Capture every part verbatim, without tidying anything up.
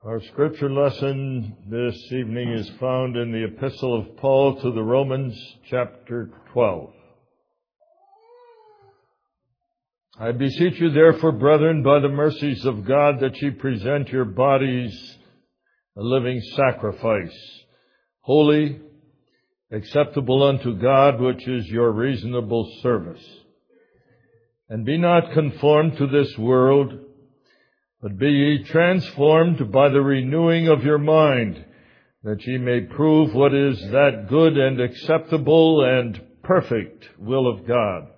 Our scripture lesson this evening is found in the Epistle of Paul to the Romans, chapter twelve. I beseech you therefore, brethren, by the mercies of God, that ye present your bodies a living sacrifice, holy, acceptable unto God, which is your reasonable service. And be not conformed to this world, but be ye transformed by the renewing of your mind, that ye may prove what is that good and acceptable and perfect will of God.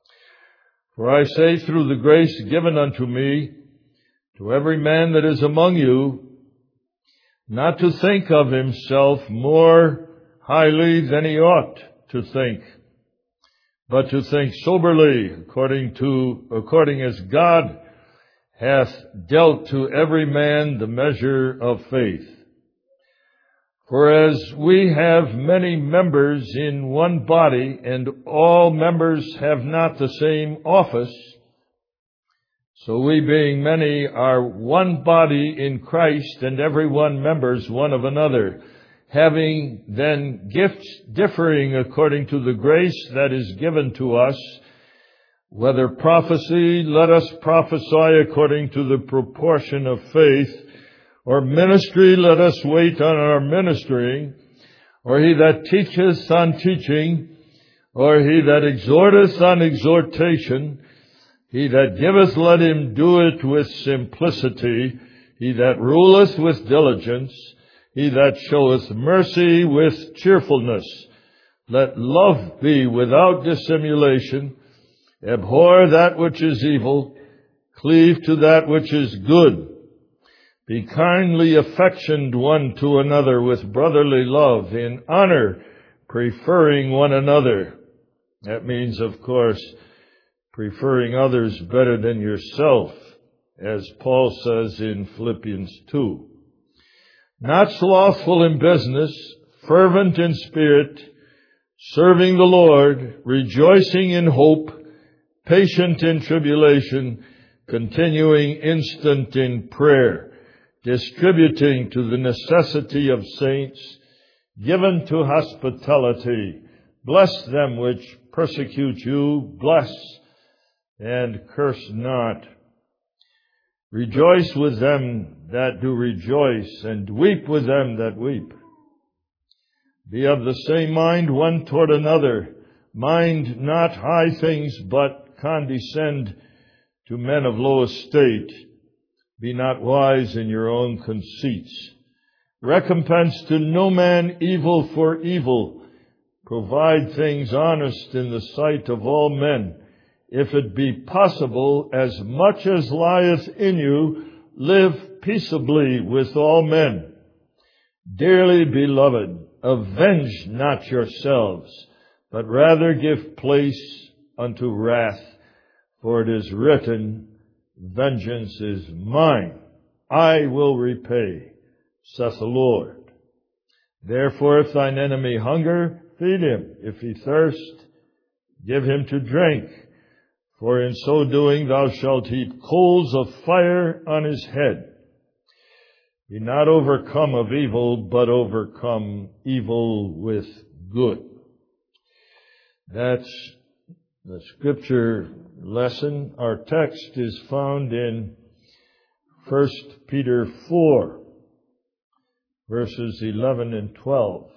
For I say, through the grace given unto me, to every man that is among you, not to think of himself more highly than he ought to think, but to think soberly, according to according as God hath dealt to every man the measure of faith. For as we have many members in one body, and all members have not the same office, so we being many are one body in Christ, and every one members one of another, having then gifts differing according to the grace that is given to us. Whether prophecy, let us prophesy according to the proportion of faith, or ministry, let us wait on our ministering, or he that teacheth on teaching, or he that exhorteth on exhortation, he that giveth, let him do it with simplicity, he that ruleth with diligence, he that showeth mercy with cheerfulness. Let love be without dissimulation. Abhor that which is evil, cleave to that which is good. Be kindly affectioned one to another with brotherly love, in honor, preferring one another. That means, of course, preferring others better than yourself, as Paul says in Philippians two. Not slothful in business, fervent in spirit, serving the Lord, rejoicing in hope, patient in tribulation, continuing instant in prayer, distributing to the necessity of saints, given to hospitality. Bless them which persecute you, bless and curse not. Rejoice with them that do rejoice, and weep with them that weep. Be of the same mind one toward another. Mind not high things, but condescend to men of low estate. Be not wise in your own conceits. Recompense to no man evil for evil. Provide things honest in the sight of all men. If it be possible, as much as lieth in you, live peaceably with all men. Dearly beloved, avenge not yourselves, but rather give place unto wrath, for it is written, vengeance is mine, I will repay, saith the Lord. Therefore, if thine enemy hunger, feed him. If he thirst, give him to drink. For in so doing thou shalt heap coals of fire on his head. Be not overcome of evil, but overcome evil with good. That's the scripture lesson. Our text is found in First Peter four, verses eleven and twelve.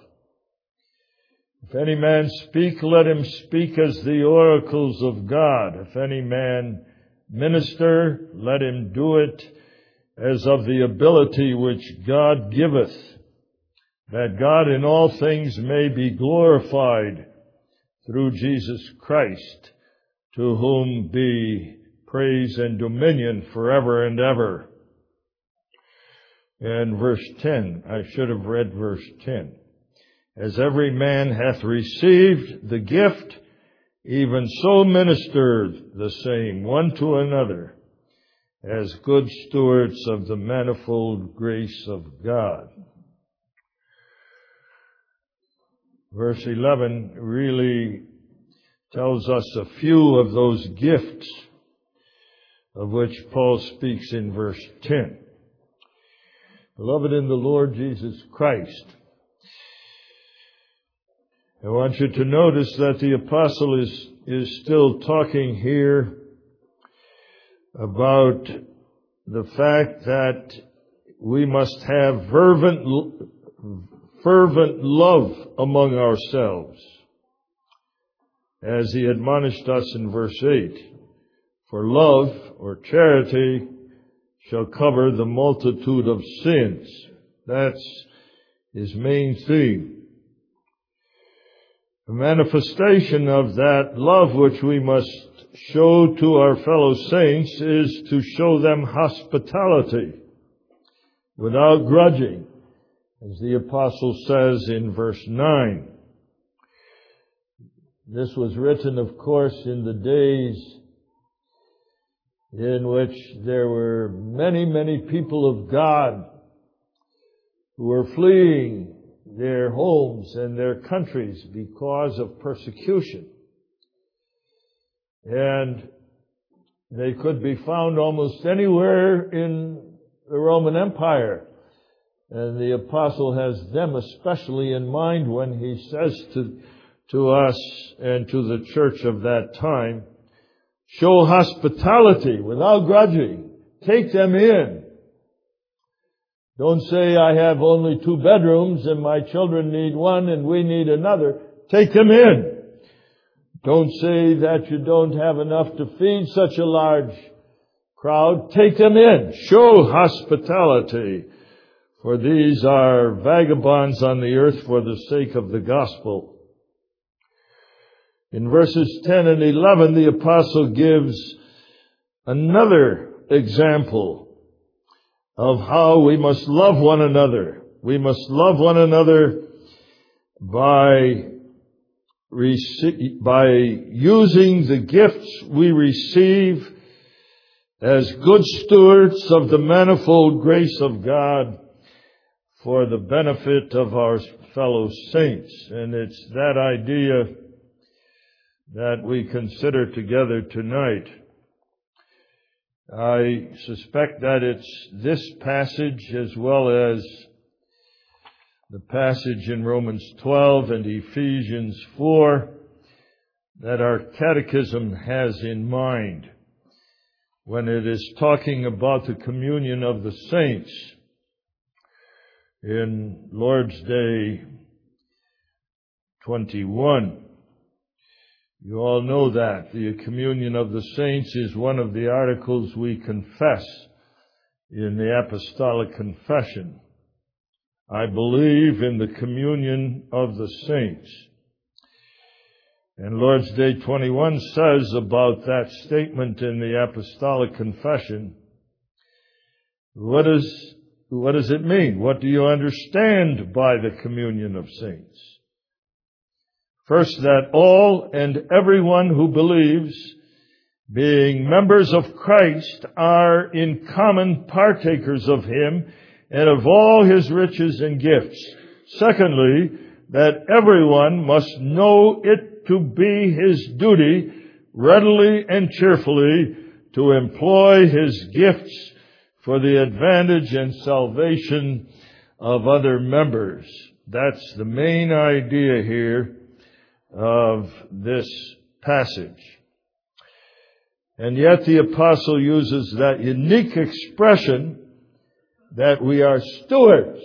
If any man speak, let him speak as the oracles of God. If any man minister, let him do it as of the ability which God giveth, that God in all things may be glorified through Jesus Christ, to whom be praise and dominion forever and ever. And verse ten, I should have read verse ten. As every man hath received the gift, even so minister the same one to another, as good stewards of the manifold grace of God. Verse eleven really tells us a few of those gifts of which Paul speaks in verse ten. Beloved in the Lord Jesus Christ, I want you to notice that the apostle is, is still talking here about the fact that we must have fervent, fervent love among ourselves, as he admonished us in verse eight. For love, or charity, shall cover the multitude of sins. That's his main theme. A manifestation of that love which we must show to our fellow saints is to show them hospitality without grudging, as the apostle says in verse nine. This was written, of course, in the days in which there were many, many people of God who were fleeing their homes and their countries because of persecution. And they could be found almost anywhere in the Roman Empire. And the apostle has them especially in mind when he says to, to us and to the church of that time, show hospitality without grudging. Take them in. Don't say, I have only two bedrooms and my children need one and we need another. Take them in. Don't say that you don't have enough to feed such a large crowd. Take them in. Show hospitality. For these are vagabonds on the earth for the sake of the gospel. In verses ten and eleven, the apostle gives another example of how we must love one another. We must love one another by, rece- by using the gifts we receive as good stewards of the manifold grace of God for the benefit of our fellow saints. And it's that idea that we consider together tonight. I suspect that it's this passage as well as the passage in Romans twelve and Ephesians four that our catechism has in mind when it is talking about the communion of the saints. In Lord's Day twenty-one, you all know that the communion of the saints is one of the articles we confess in the Apostolic Confession. I believe in the communion of the saints. And Lord's Day twenty-one says about that statement in the Apostolic Confession, what is, what does it mean? What do you understand by the communion of saints? First, that all and everyone who believes, being members of Christ, are in common partakers of Him and of all His riches and gifts. Secondly, that everyone must know it to be his duty, readily and cheerfully, to employ his gifts for the advantage and salvation of other members. That's the main idea here of this passage. And yet the apostle uses that unique expression that we are stewards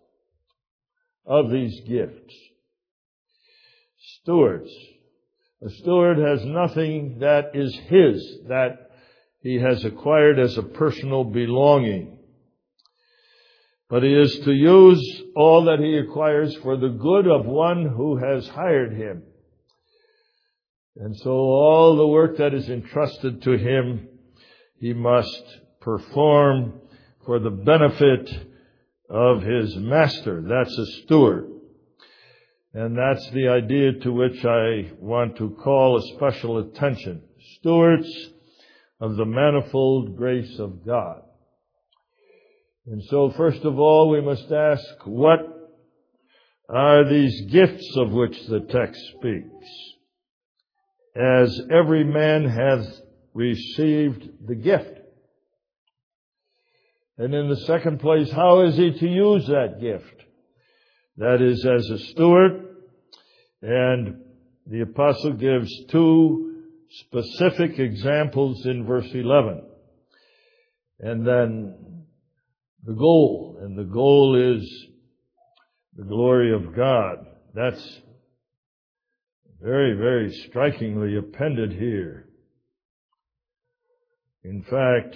of these gifts. Stewards. A steward has nothing that is his, that he has acquired as a personal belonging. But he is to use all that he acquires for the good of one who has hired him. And so all the work that is entrusted to him, he must perform for the benefit of his master. That's a steward. And that's the idea to which I want to call a special attention. Stewards of the manifold grace of God. And so first of all, we must ask, what are these gifts of which the text speaks? As every man hath received the gift. And in the second place, how is he to use that gift? That is as a steward. And the apostle gives two specific examples in verse eleven. And then the goal. And the goal is the glory of God. That's very, very strikingly appended here. In fact,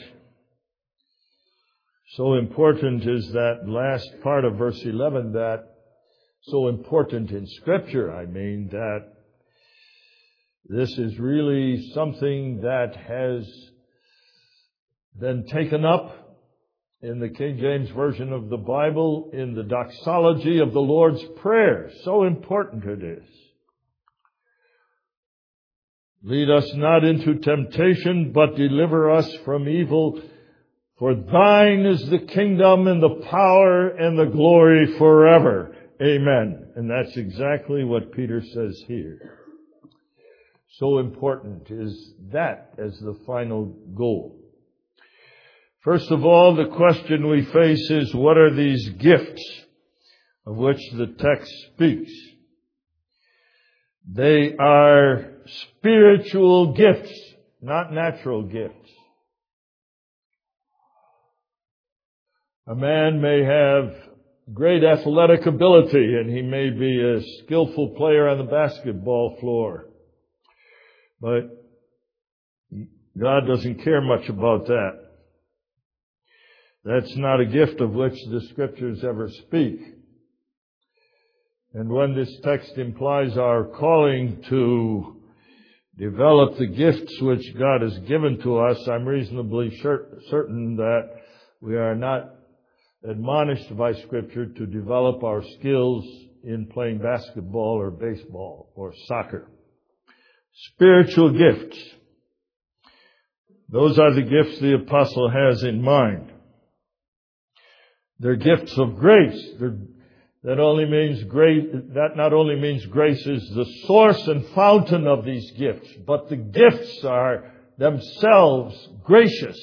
so important is that last part of verse eleven, that so important in Scripture, I mean, that this is really something that has been taken up in the King James Version of the Bible in the doxology of the Lord's Prayer. So important it is. Lead us not into temptation, but deliver us from evil. For thine is the kingdom and the power and the glory forever. Amen. And that's exactly what Peter says here. So important is that as the final goal. First of all, the question we face is, what are these gifts of which the text speaks? They are spiritual gifts, not natural gifts. A man may have great athletic ability, and he may be a skillful player on the basketball floor. But God doesn't care much about that. That's not a gift of which the Scriptures ever speak. And when this text implies our calling to develop the gifts which God has given to us, I'm reasonably certain that we are not admonished by Scripture to develop our skills in playing basketball or baseball or soccer. Spiritual gifts. Those are the gifts the apostle has in mind. They're gifts of grace. They're, that only means grace. That not only means grace is the source and fountain of these gifts, but the gifts are themselves gracious.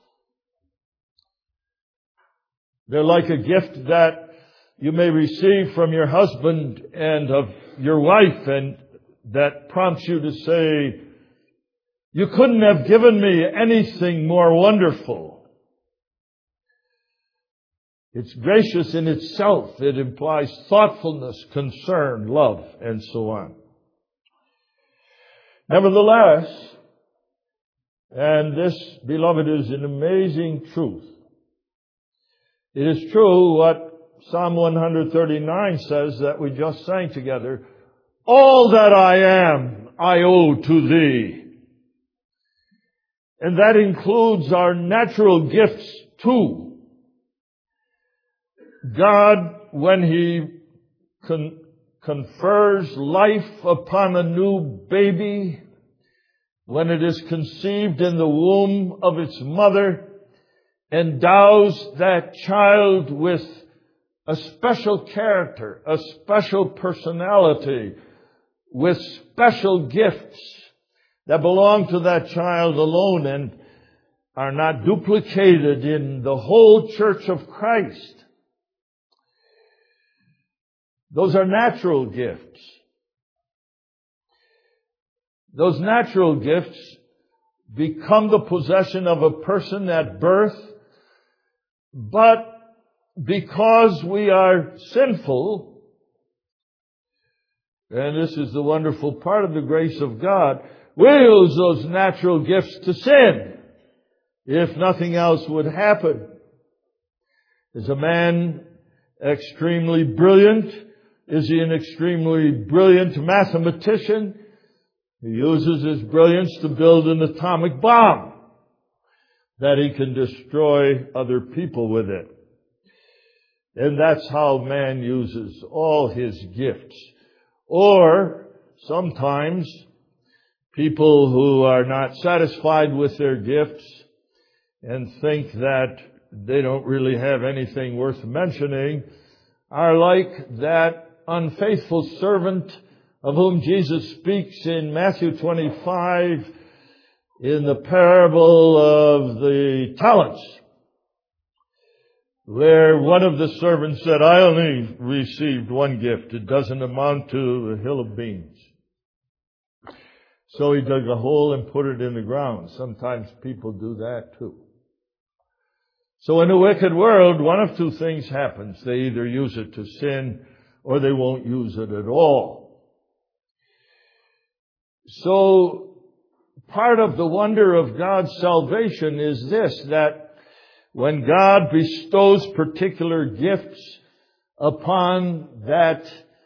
They're like a gift that you may receive from your husband and of your wife, and that prompts you to say, "You couldn't have given me anything more wonderful." It's gracious in itself. It implies thoughtfulness, concern, love, and so on. Nevertheless, and this, beloved, is an amazing truth. It is true what Psalm one thirty-nine says that we just sang together. All that I am, I owe to Thee. And that includes our natural gifts too. God, when He con- confers life upon a new baby, when it is conceived in the womb of its mother, endows that child with a special character, a special personality, with special gifts that belong to that child alone and are not duplicated in the whole church of Christ. Those are natural gifts. Those natural gifts become the possession of a person at birth, but because we are sinful, and this is the wonderful part of the grace of God, we use those natural gifts to sin, if nothing else would happen. Is a man extremely brilliant? Is he an extremely brilliant mathematician? He uses his brilliance to build an atomic bomb that he can destroy other people with it. And that's how man uses all his gifts. Or sometimes people who are not satisfied with their gifts and think that they don't really have anything worth mentioning are like that unfaithful servant of whom Jesus speaks in Matthew twenty-five in the parable of the talents. where one of the servants said, I only received one gift. It doesn't amount to a hill of beans. So he dug a hole and put it in the ground. Sometimes people do that too. So in a wicked world, one of two things happens. They either use it to sin or they won't use it at all. So part of the wonder of God's salvation is this, that when God bestows particular gifts upon that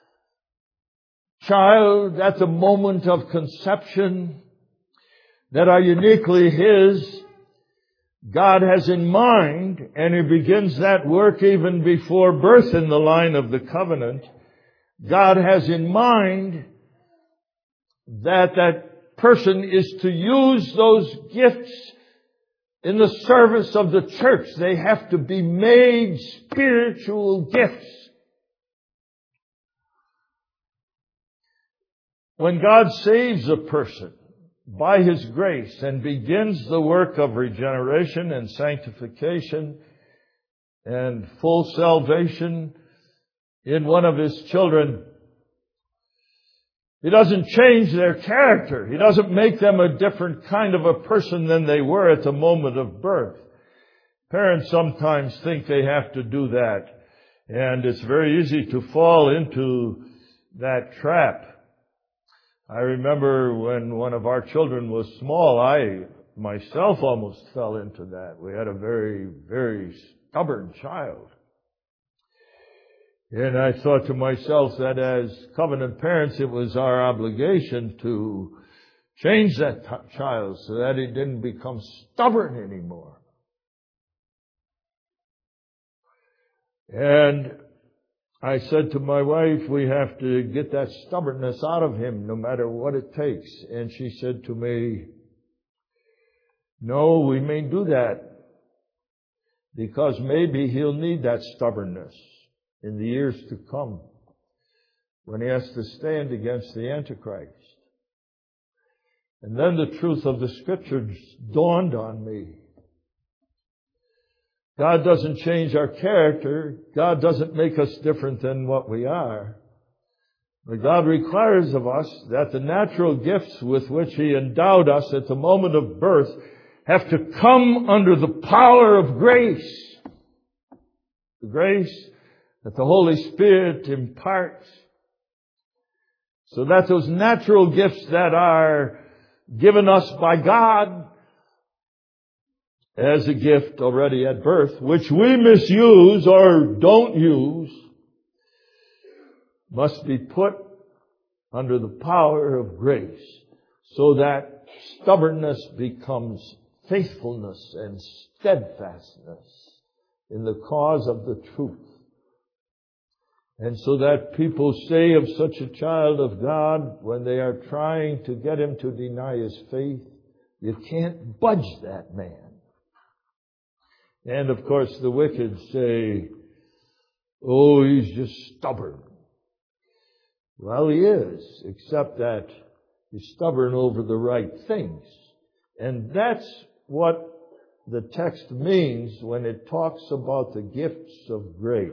child at the moment of conception that are uniquely His, God has in mind, and He begins that work even before birth in the line of the covenant. God has in mind that that person is to use those gifts in the service of the church. They have to be made spiritual gifts. When God saves a person by His grace and begins the work of regeneration and sanctification and full salvation in one of His children, He doesn't change their character. He doesn't make them a different kind of a person than they were at the moment of birth. Parents sometimes think they have to do that, and it's very easy to fall into that trap. I remember when one of our children was small, I myself almost fell into that. We had a very, very stubborn child. And I thought to myself that as covenant parents, it was our obligation to change that t- child so that he didn't become stubborn anymore. And I said to my wife, we have to get that stubbornness out of him no matter what it takes. And she said to me, no, we may do that because maybe he'll need that stubbornness in the years to come when he has to stand against the Antichrist. And then the truth of the Scriptures dawned on me. God doesn't change our character. God doesn't make us different than what we are. But God requires of us that the natural gifts with which He endowed us at the moment of birth have to come under the power of grace. The grace that the Holy Spirit imparts. So that those natural gifts that are given us by God as a gift already at birth, which we misuse or don't use, must be put under the power of grace so that stubbornness becomes faithfulness and steadfastness in the cause of the truth. And so that people say of such a child of God, when they are trying to get him to deny his faith, you can't budge that man. And of course the wicked say, oh, he's just stubborn. Well, he is, except that he's stubborn over the right things. And that's what the text means when it talks about the gifts of grace.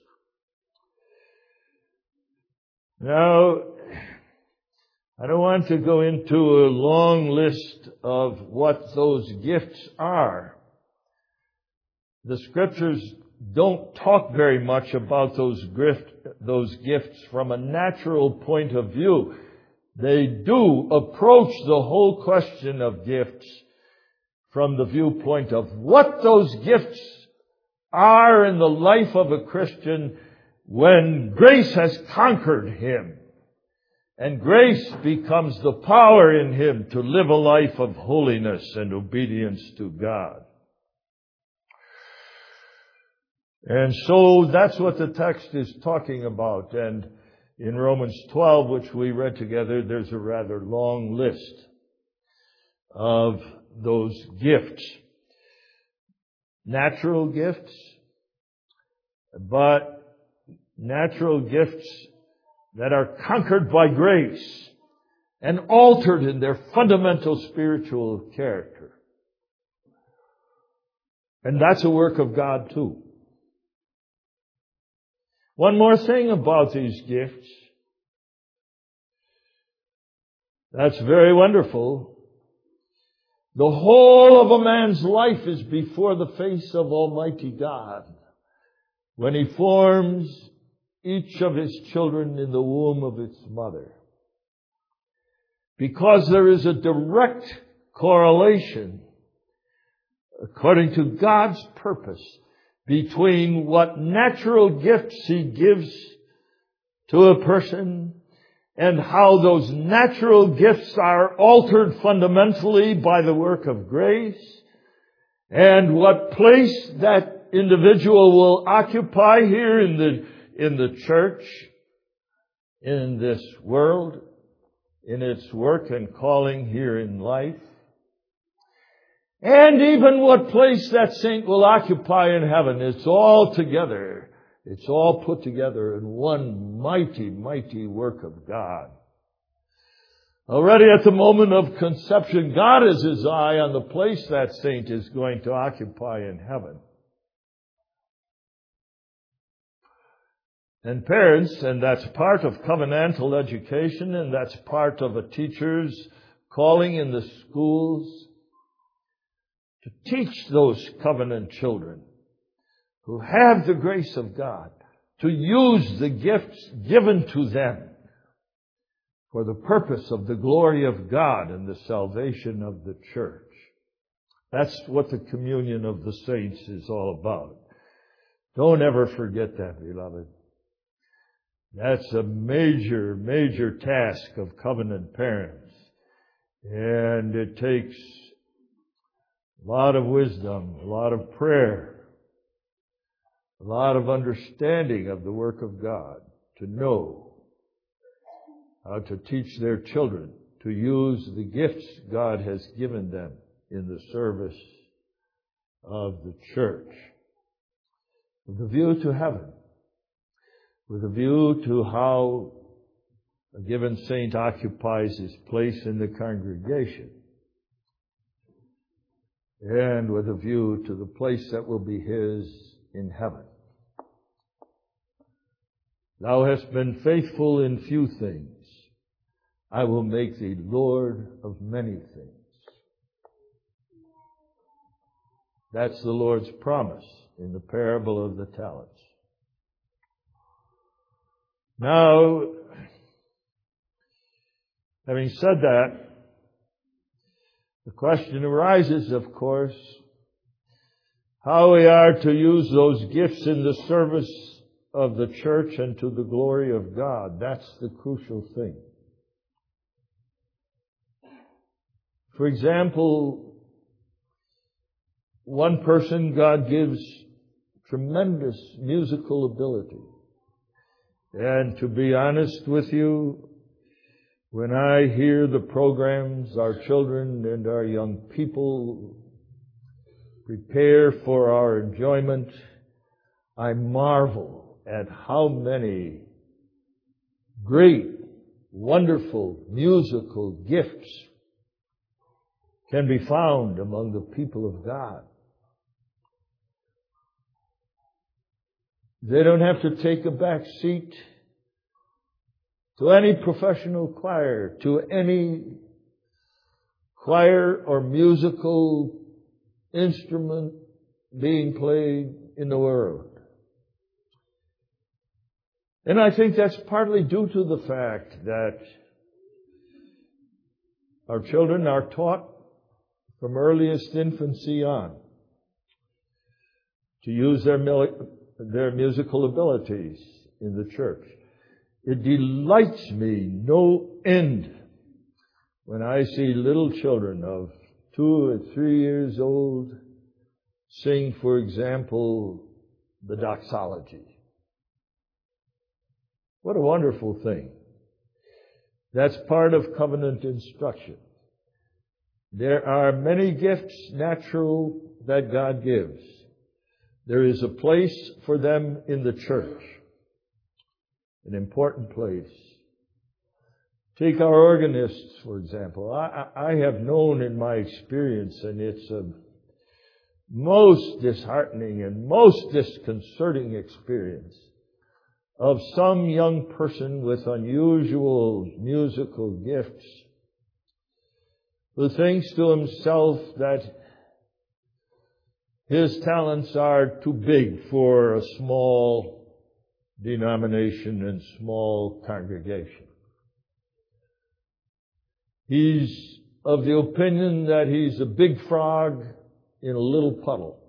Now, I don't want to go into a long list of what those gifts are. The Scriptures don't talk very much about those gift, those gifts from a natural point of view. They do approach the whole question of gifts from the viewpoint of what those gifts are in the life of a Christian when grace has conquered him. And grace becomes the power in him to live a life of holiness and obedience to God. And so that's what the text is talking about. And in Romans twelve, which we read together, there's a rather long list of those gifts. Natural gifts, but natural gifts that are conquered by grace and altered in their fundamental spiritual character. And that's a work of God too. One more thing about these gifts that's very wonderful. The whole of a man's life is before the face of Almighty God when He forms each of His children in the womb of its mother. Because there is a direct correlation, according to God's purpose, between what natural gifts He gives to a person and how those natural gifts are altered fundamentally by the work of grace, and what place that individual will occupy here in the, in the church, in this world, in its work and calling here in life, and even what place that saint will occupy in heaven. It's all together. It's all put together in one mighty, mighty work of God. Already at the moment of conception, God has His eye on the place that saint is going to occupy in heaven. And parents, and that's part of covenantal education, and that's part of a teacher's calling in the schools, to teach those covenant children who have the grace of God to use the gifts given to them for the purpose of the glory of God and the salvation of the church. That's what the communion of the saints is all about. Don't ever forget that, beloved. That's a major, major task of covenant parents. And it takes a lot of wisdom, a lot of prayer, a lot of understanding of the work of God to know how to teach their children to use the gifts God has given them in the service of the church, with a view to heaven, with a view to how a given saint occupies his place in the congregation, and with a view to the place that will be his in heaven. Thou hast been faithful in few things. I will make thee Lord of many things. That's the Lord's promise in the parable of the talents. Now, having said that, the question arises, of course, how we are to use those gifts in the service of the church and to the glory of God. That's the crucial thing. For example, one person God gives tremendous musical ability. And to be honest with you, when I hear the programs our children and our young people prepare for our enjoyment, I marvel at how many great, wonderful musical gifts can be found among the people of God. They don't have to take a back seat to any professional choir, to any choir or musical instrument being played in the world. And I think that's partly due to the fact that our children are taught from earliest infancy on to use their, their musical abilities in the church. It delights me no end when I see little children of two or three years old sing, for example, the doxology. What a wonderful thing. That's part of covenant instruction. There are many gifts natural that God gives. There is a place for them in the church. An important place. Take our organists, for example. I, I have known in my experience, and it's a most disheartening and most disconcerting experience, of some young person with unusual musical gifts who thinks to himself that his talents are too big for a small denomination and small congregation. He's of the opinion that he's a big frog in a little puddle,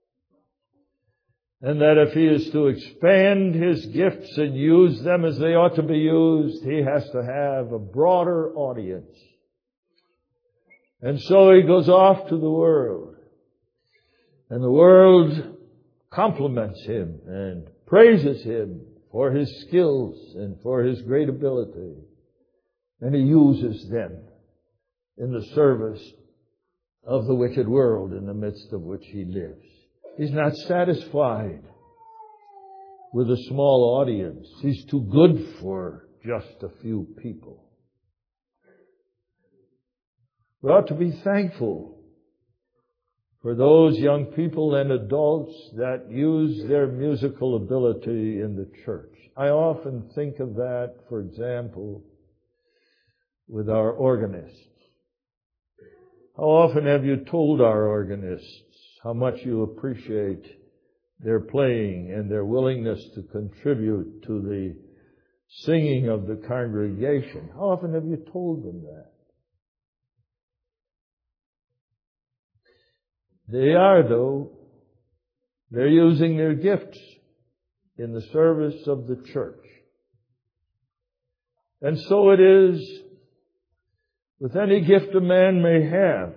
and that if he is to expand his gifts and use them as they ought to be used, he has to have a broader audience. And so he goes off to the world, and the world compliments him and praises him for his skills and for his great ability, and he uses them in the service of the wicked world in the midst of which he lives. He's not satisfied with a small audience. He's too good for just a few people. We ought to be thankful for those young people and adults that use their musical ability in the church. I often think of that, for example, with our organists. How often have you told our organists how much you appreciate their playing and their willingness to contribute to the singing of the congregation? How often have you told them that? They are, though, they're using their gifts in the service of the church. And so it is with any gift a man may have.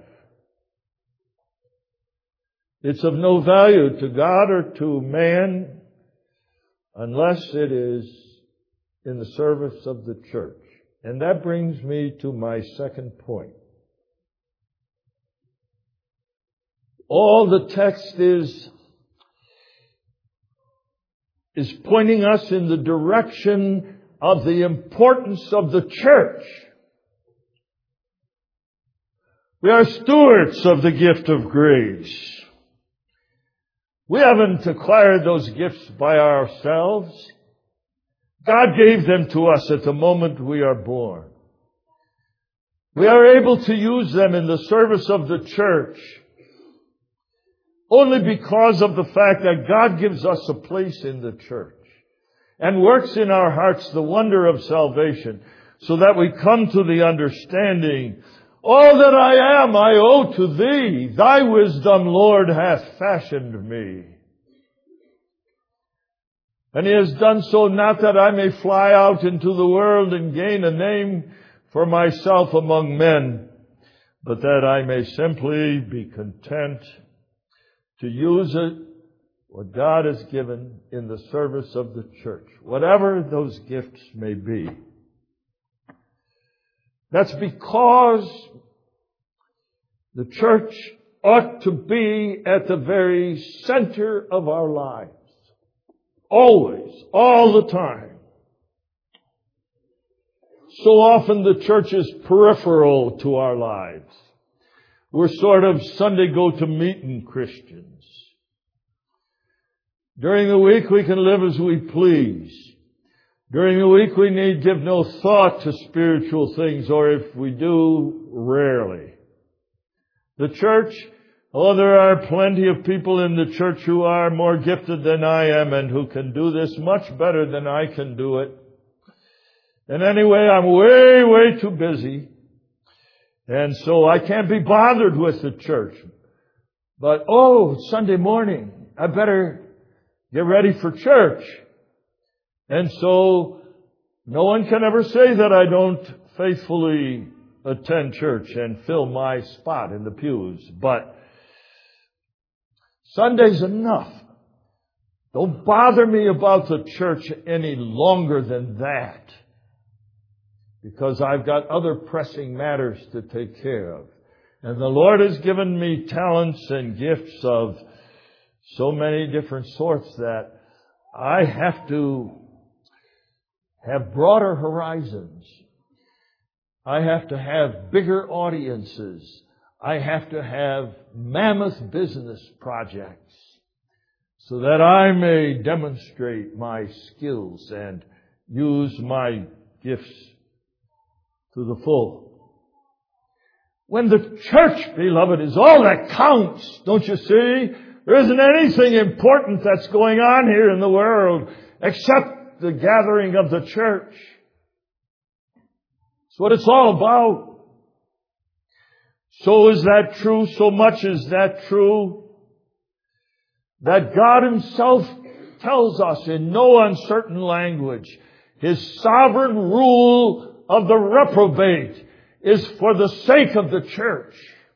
It's of no value to God or to man unless it is in the service of the church. And that brings me to my second point. All the text is, is pointing us in the direction of the importance of the church. We are stewards of the gift of grace. We haven't acquired those gifts by ourselves. God gave them to us at the moment we are born. We are able to use them in the service of the church only because of the fact that God gives us a place in the church and works in our hearts the wonder of salvation so that we come to the understanding, all that I am I owe to Thee. Thy wisdom, Lord, hath fashioned me. And He has done so not that I may fly out into the world and gain a name for myself among men, but that I may simply be content to use it, what God has given, in the service of the church, whatever those gifts may be. That's because the church ought to be at the very center of our lives. Always, all the time. So often the church is peripheral to our lives. We're sort of Sunday go-to-meeting Christians. During the week we can live as we please. During the week we need give no thought to spiritual things, or if we do, rarely. The church, oh, there are plenty of people in the church who are more gifted than I am and who can do this much better than I can do it. And anyway, I'm way, way too busy. And so I can't be bothered with the church. But, oh, it's Sunday morning. I better get ready for church. And so no one can ever say that I don't faithfully attend church and fill my spot in the pews. But Sunday's enough. Don't bother me about the church any longer than that, because I've got other pressing matters to take care of. And the Lord has given me talents and gifts of so many different sorts that I have to have broader horizons. I have to have bigger audiences. I have to have mammoth business projects so that I may demonstrate my skills and use my gifts to the full. When the church, beloved, is all that counts, don't you see? There isn't anything important that's going on here in the world except the gathering of the church. That's what it's all about. So is that true? So much is that true that God Himself tells us in no uncertain language, His sovereign rule of the reprobate is for the sake of the church.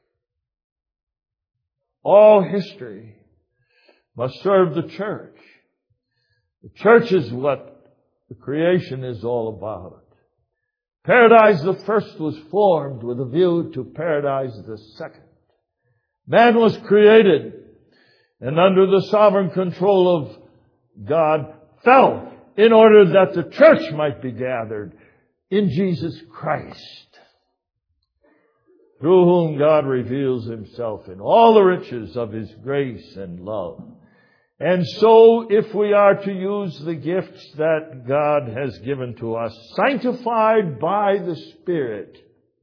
All history must serve the church. The church is what the creation is all about. Paradise the first was formed with a view to paradise the second. Man was created and under the sovereign control of God fell in order that the church might be gathered in Jesus Christ, through whom God reveals Himself in all the riches of His grace and love. And so, if we are to use the gifts that God has given to us, sanctified by the Spirit,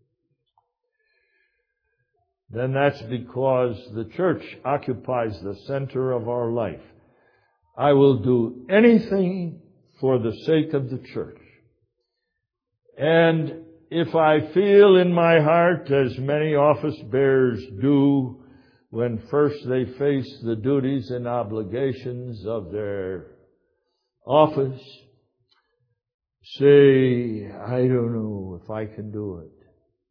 then that's because the church occupies the center of our life. I will do anything for the sake of the church. And if I feel in my heart, as many office bearers do, when first they face the duties and obligations of their office, say, I don't know if I can do it.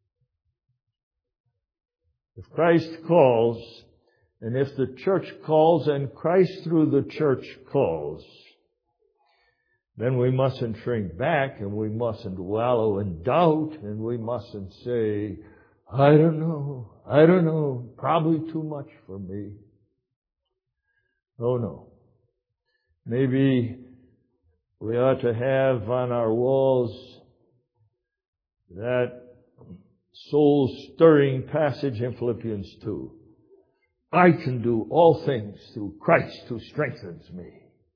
If Christ calls, and if the church calls, and Christ through the church calls, then we mustn't shrink back, and we mustn't wallow in doubt, and we mustn't say, I don't know, I don't know, probably too much for me. Oh no. Maybe we ought to have on our walls that soul-stirring passage in Philippians two. I can do all things through Christ who strengthens me.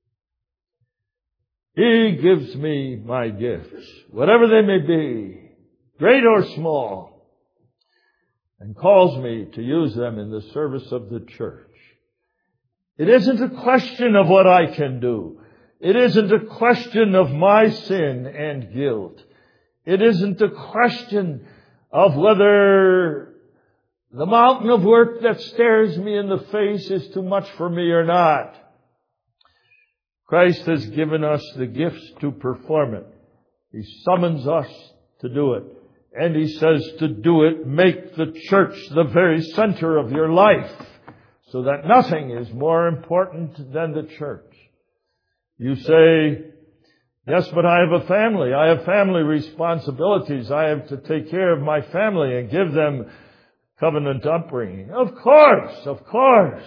He gives me my gifts, whatever they may be, great or small, and calls me to use them in the service of the church. It isn't a question of what I can do. It isn't a question of my sin and guilt. It isn't a question of whether the mountain of work that stares me in the face is too much for me or not. Christ has given us the gifts to perform it. He summons us to do it. And He says to do it, make the church the very center of your life, so that nothing is more important than the church. You say, yes, but I have a family. I have family responsibilities. I have to take care of my family and give them covenant upbringing. Of course, of course.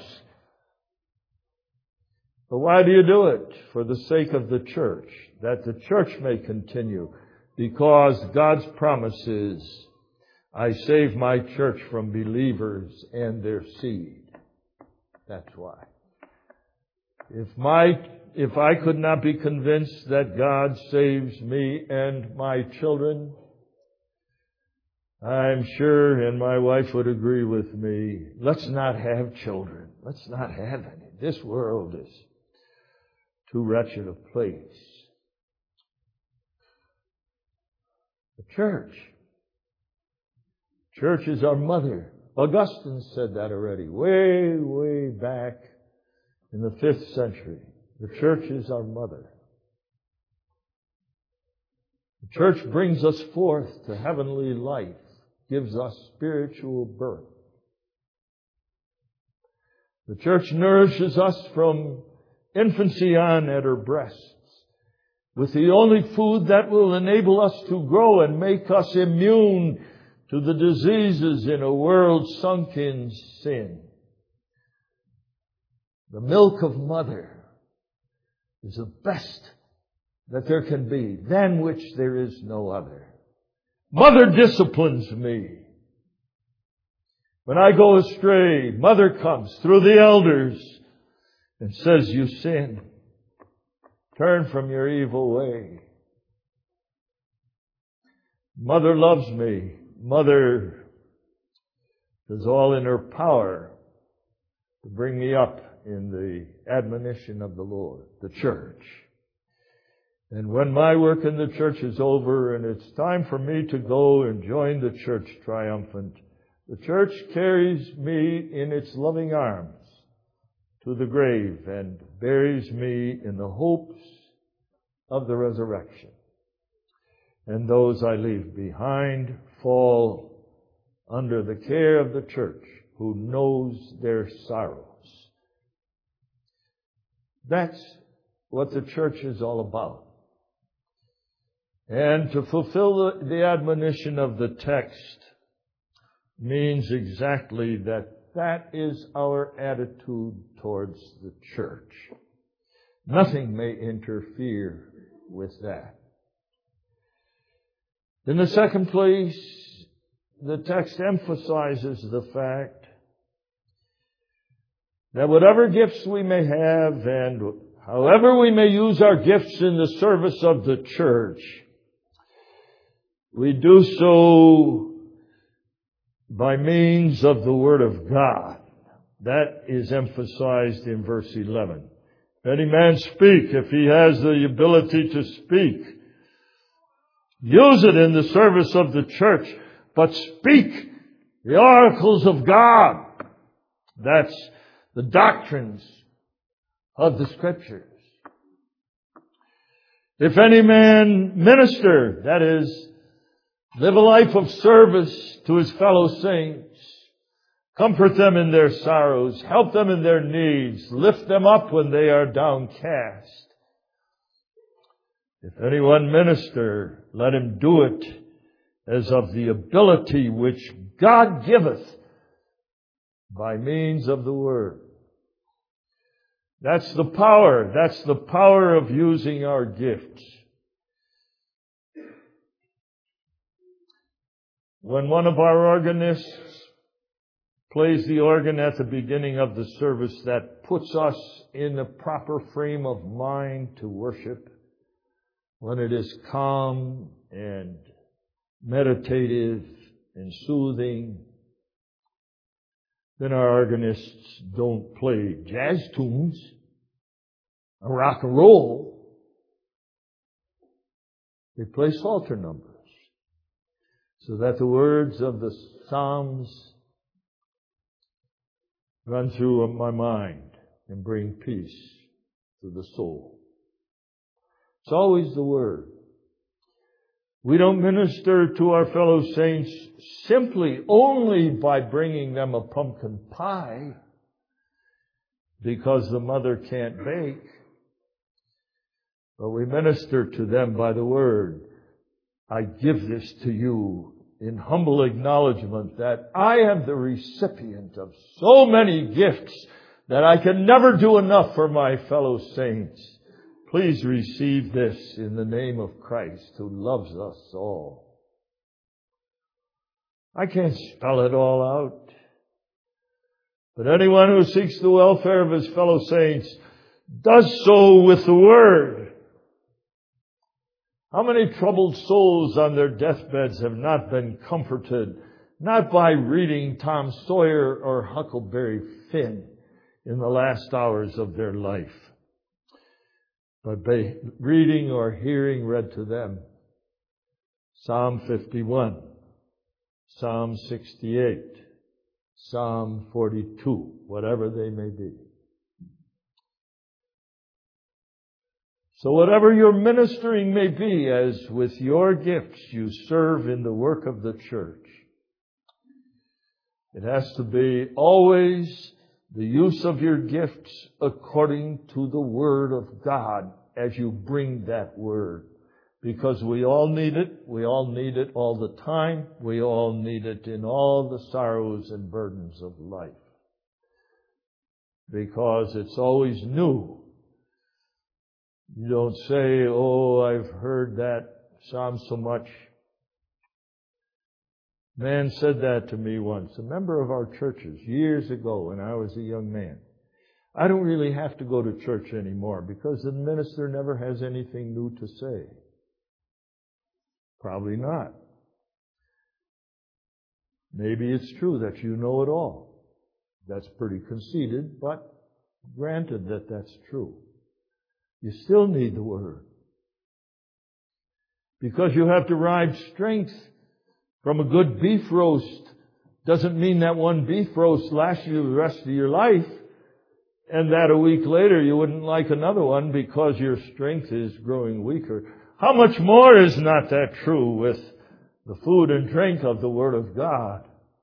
But why do you do it? For the sake of the church, that the church may continue. Because God's promise is, I save my church from believers and their seed. That's why. If my, if I could not be convinced that God saves me and my children, I'm sure, and my wife would agree with me, let's not have children. Let's not have any. This world is too wretched a place. The church. Church is our mother. Augustine said that already, way, way back in the fifth century. The church is our mother. The church brings us forth to heavenly life, gives us spiritual birth. The church nourishes us from infancy on at her breasts, with the only food that will enable us to grow and make us immune to the diseases in a world sunk in sin. The milk of mother is the best that there can be, than which there is no other. Mother disciplines me. When I go astray, mother comes through the elders and says you sin. Turn from your evil way. Mother loves me. Mother does all in her power to bring me up in the admonition of the Lord, the church. And when my work in the church is over and it's time for me to go and join the church triumphant, the church carries me in its loving arms to the grave and buries me in the hopes of the resurrection. And those I leave behind fall under the care of the church, who knows their sorrows. That's what the church is all about. And to fulfill the, the admonition of the text means exactly that that is our attitude towards the church. Nothing may interfere with that. In the second place, the text emphasizes the fact that whatever gifts we may have and however we may use our gifts in the service of the church, we do so by means of the Word of God. That is emphasized in verse eleven. If any man speak, if he has the ability to speak, use it in the service of the church, but speak the oracles of God. That's the doctrines of the Scriptures. If any man minister, that is, live a life of service to his fellow saints, comfort them in their sorrows, help them in their needs, lift them up when they are downcast. If anyone minister, let him do it as of the ability which God giveth by means of the Word. That's the power. That's the power of using our gifts. When one of our organists plays the organ at the beginning of the service, that puts us in the proper frame of mind to worship. When it is calm and meditative and soothing, then our organists don't play jazz tunes or rock and roll. They play psalter numbers, so that the words of the Psalms run through my mind and bring peace to the soul. It's always the Word. We don't minister to our fellow saints simply only by bringing them a pumpkin pie because the mother can't bake. But we minister to them by the Word. I give this to you in humble acknowledgement that I am the recipient of so many gifts that I can never do enough for my fellow saints. Please receive this in the name of Christ, who loves us all. I can't spell it all out, but anyone who seeks the welfare of his fellow saints does so with the Word. How many troubled souls on their deathbeds have not been comforted, not by reading Tom Sawyer or Huckleberry Finn in the last hours of their life, but by reading or hearing read to them Psalm fifty-one, Psalm sixty-eight, Psalm forty-two, whatever they may be. So whatever your ministering may be, as with your gifts you serve in the work of the church, it has to be always the use of your gifts according to the Word of God as you bring that Word. Because we all need it. We all need it all the time. We all need it in all the sorrows and burdens of life. Because it's always new. You don't say, oh, I've heard that psalm so much. A man said that to me once, a member of our churches, years ago when I was a young man. I don't really have to go to church anymore because the minister never has anything new to say. Probably not. Maybe it's true that you know it all. That's pretty conceited, but granted that that's true. You still need the Word. Because you have derived strength from a good beef roast doesn't mean that one beef roast lasts you the rest of your life, and that a week later you wouldn't like another one because your strength is growing weaker. How much more is not that true with the food and drink of the Word of God?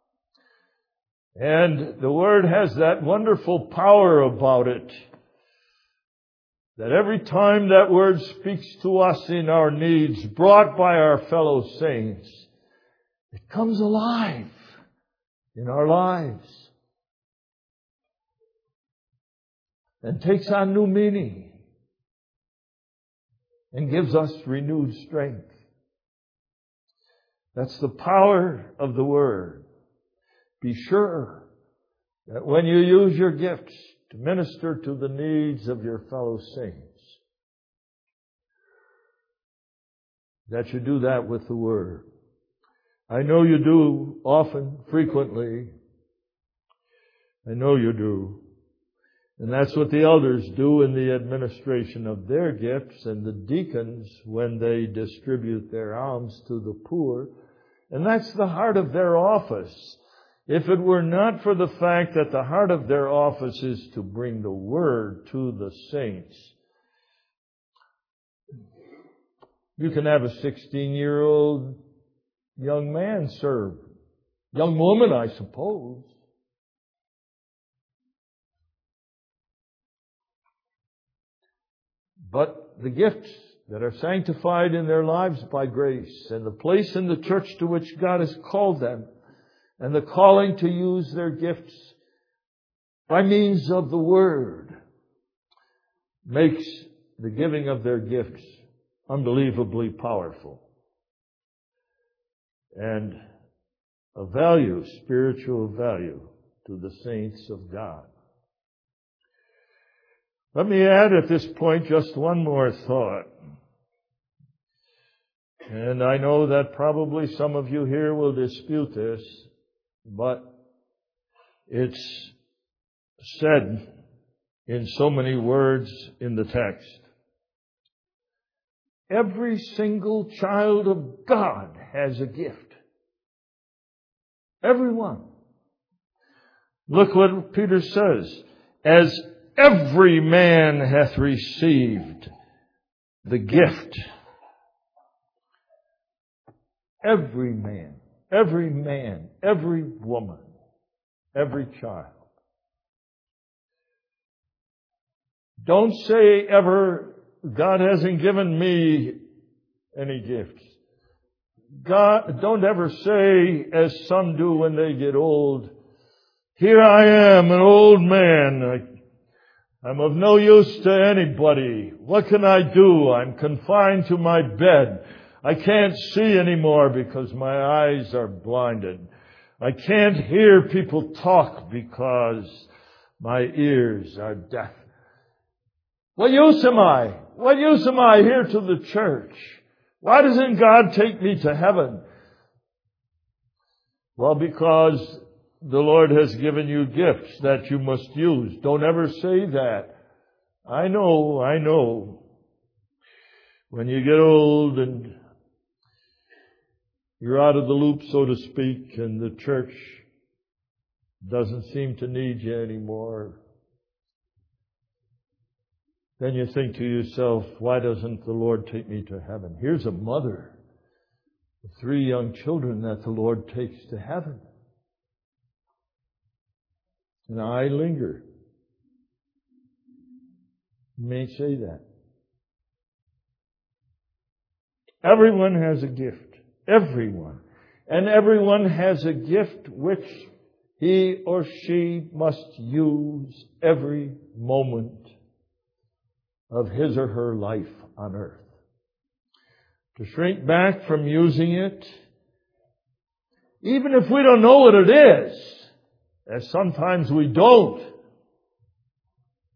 And the Word has that wonderful power about it, that every time that Word speaks to us in our needs, brought by our fellow saints, it comes alive in our lives and takes on new meaning and gives us renewed strength. That's the power of the Word. Be sure that when you use your gifts to minister to the needs of your fellow saints, that you do that with the Word. I know you do often, frequently. I know you do. And that's what the elders do in the administration of their gifts, and the deacons when they distribute their alms to the poor. And that's the heart of their office. If it were not for the fact that the heart of their office is to bring the Word to the saints, you can have a sixteen-year-old young man serve. Young woman, I suppose. But the gifts that are sanctified in their lives by grace, and the place in the church to which God has called them, and the calling to use their gifts by means of the Word, makes the giving of their gifts unbelievably powerful and a value, spiritual value to the saints of God. Let me add at this point just one more thought. And I know that probably some of you here will dispute this, but it's said in so many words in the text. Every single child of God has a gift. Everyone. Look what Peter says. As every man hath received the gift. Every man, every man, every woman, every child. Don't say ever, God hasn't given me any gifts. God, don't ever say, as some do when they get old, here I am, an old man. I, I'm of no use to anybody. What can I do? I'm confined to my bed. I can't see anymore because my eyes are blinded. I can't hear people talk because my ears are deaf. What use am I? What use am I here to the church? Why doesn't God take me to heaven? Well, because the Lord has given you gifts that you must use. Don't ever say that. I know, I know. When you get old and you're out of the loop, so to speak, and the church doesn't seem to need you anymore, then you think to yourself, why doesn't the Lord take me to heaven? Here's a mother with three young children that the Lord takes to heaven. And I linger. You may say that. Everyone has a gift. Everyone. And everyone has a gift which he or she must use every moment of his or her life on earth. To shrink back from using it, even if we don't know what it is, as sometimes we don't,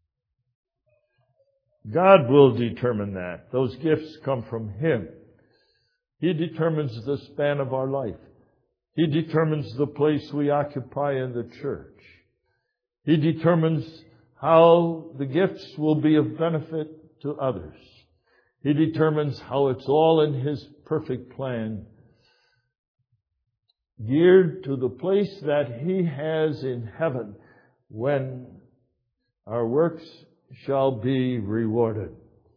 God will determine that. Those gifts come from Him. He determines the span of our life. He determines the place we occupy in the church. He determines how the gifts will be of benefit to others. He determines how it's all in His perfect plan, geared to the place that He has in heaven when our works shall be rewarded.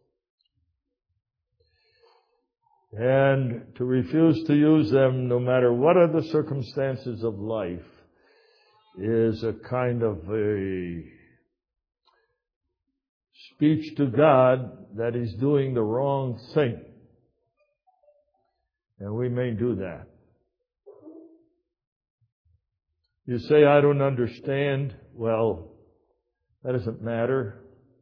And to refuse to use them, no matter what are the circumstances of life, is a kind of a speech to God that He's doing the wrong thing. And we may do that. You say, I don't understand. Well, that doesn't matter.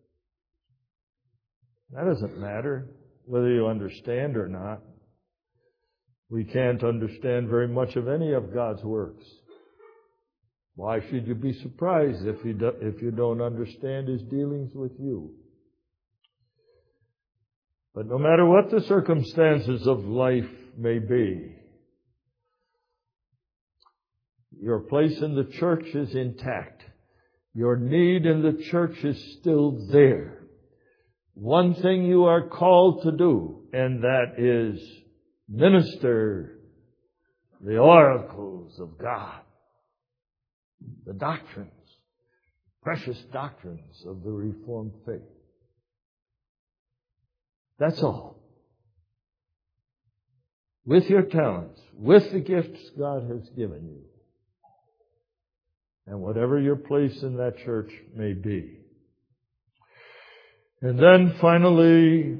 That doesn't matter whether you understand or not. We can't understand very much of any of God's works. Why should you be surprised if you, do, if you don't understand His dealings with you? But no matter what the circumstances of life may be, your place in the church is intact. Your need in the church is still there. One thing you are called to do, and that is minister the oracles of God, the doctrines, precious doctrines of the Reformed faith. That's all. With your talents, with the gifts God has given you, and whatever your place in that church may be. And then finally,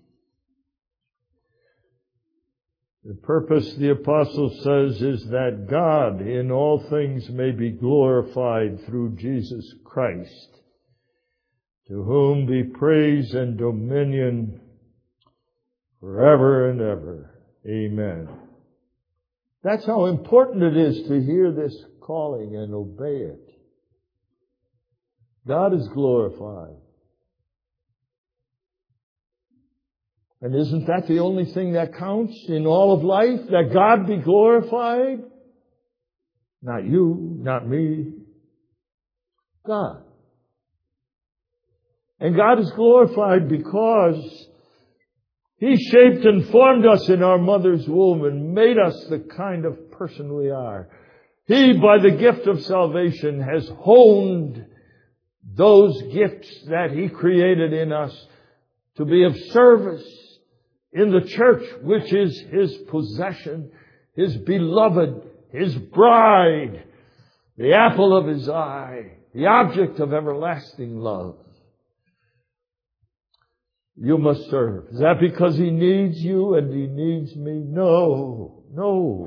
the purpose, the apostle says, is that God in all things may be glorified through Jesus Christ, to whom be praise and dominion forever and ever. Amen. That's how important it is to hear this calling and obey it. God is glorified. And isn't that the only thing that counts in all of life? That God be glorified? Not you, not me. God. And God is glorified because He shaped and formed us in our mother's womb and made us the kind of person we are. He, by the gift of salvation, has honed those gifts that He created in us to be of service in the church, which is His possession, His beloved, His bride, the apple of His eye, the object of everlasting love. You must serve. Is that because He needs you and He needs me? No, no.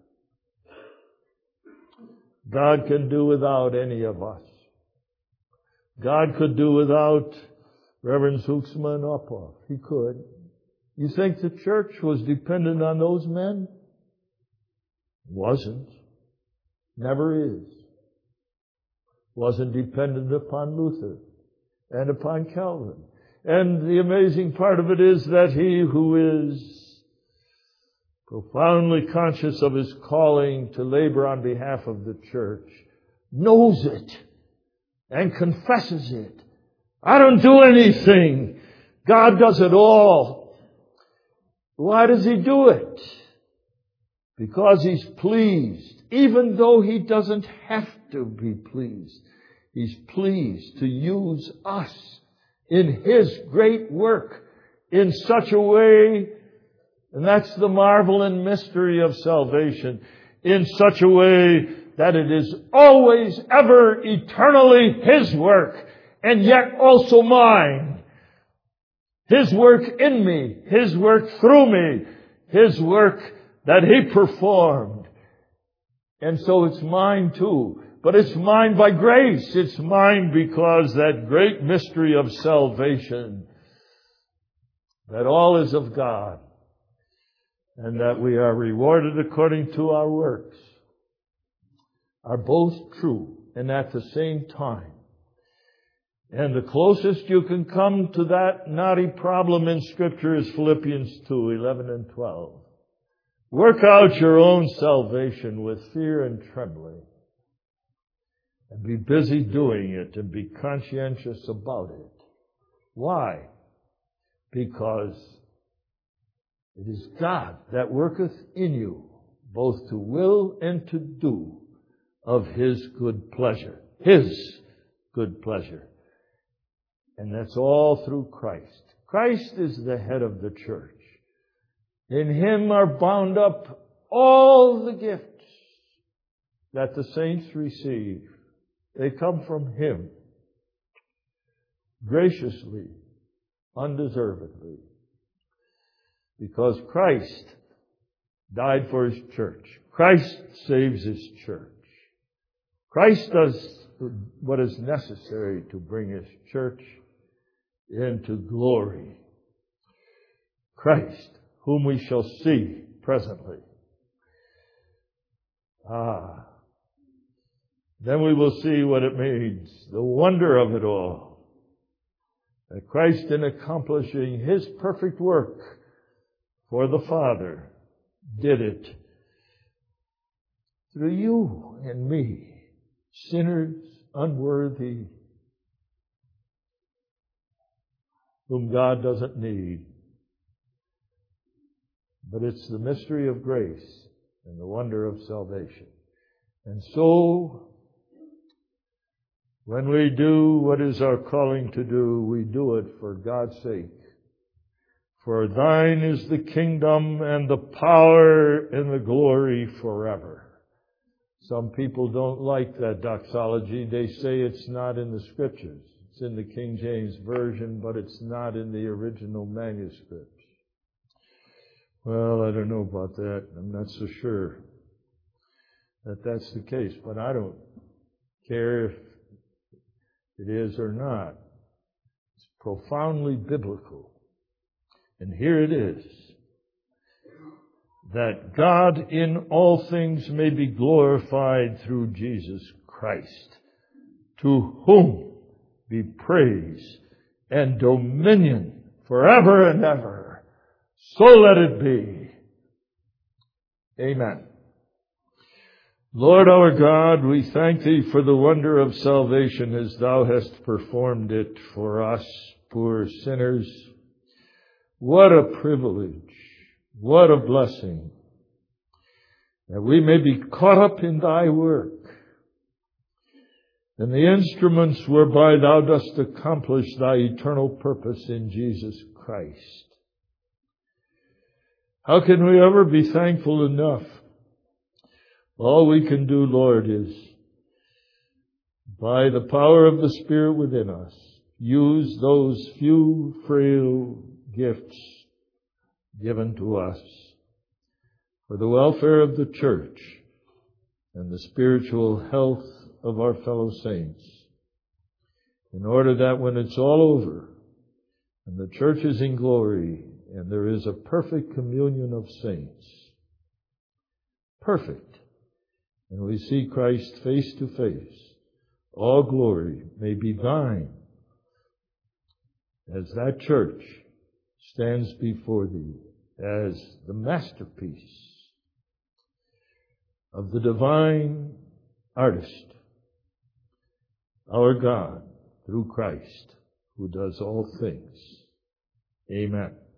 God can do without any of us. God could do without Reverend Zooksma and Uphoff. He could. You think the church was dependent on those men? Wasn't. Never is. Wasn't dependent upon Luther and upon Calvin. And the amazing part of it is that he who is profoundly conscious of his calling to labor on behalf of the church knows it and confesses it. I don't do anything. God does it all. Why does He do it? Because He's pleased. Even though He doesn't have to be pleased. He's pleased to use us in His great work in such a way, and that's the marvel and mystery of salvation, in such a way that it is always, ever, eternally His work, and yet also mine. His work in me, His work through me, His work that He performed. And so it's mine too. But it's mine by grace. It's mine because that great mystery of salvation, that all is of God, and that we are rewarded according to our works, are both true. And at the same time, And the closest you can come to that knotty problem in Scripture is Philippians two, eleven and twelve. Work out your own salvation with fear and trembling. And be busy doing it and be conscientious about it. Why? Because it is God that worketh in you, both to will and to do of His good pleasure. His good pleasure. And that's all through Christ. Christ is the head of the church. In Him are bound up all the gifts that the saints receive. They come from Him, graciously, undeservedly, because Christ died for His church. Christ saves His church. Christ does what is necessary to bring His church into glory. Christ, whom we shall see presently. Ah, then we will see what it means, the wonder of it all. That Christ, in accomplishing His perfect work for the Father, did it through you and me, sinners, unworthy, whom God doesn't need. But it's the mystery of grace and the wonder of salvation. And so, when we do what is our calling to do, we do it for God's sake. For thine is the kingdom and the power and the glory forever. Some people don't like that doxology. They say it's not in the Scriptures. It's in the King James Version, but it's not in the original manuscripts. Well, I don't know about that. I'm not so sure that that's the case, but I don't care if it is or not. It's profoundly biblical. And here it is. That God in all things may be glorified through Jesus Christ, to whom be praise and dominion forever and ever. So let it be. Amen. Lord our God, we thank Thee for the wonder of salvation as Thou hast performed it for us, poor sinners. What a privilege. What a blessing that we may be caught up in Thy work and the instruments whereby Thou dost accomplish Thy eternal purpose in Jesus Christ. How can we ever be thankful enough? All we can do, Lord, is by the power of the Spirit within us, use those few frail gifts given to us for the welfare of the church and the spiritual health of our fellow saints, in order that when it's all over and the church is in glory and there is a perfect communion of saints, perfect, and we see Christ face to face, all glory may be Thine as that church stands before Thee as the masterpiece of the divine artist, our God, through Christ, who does all things. Amen.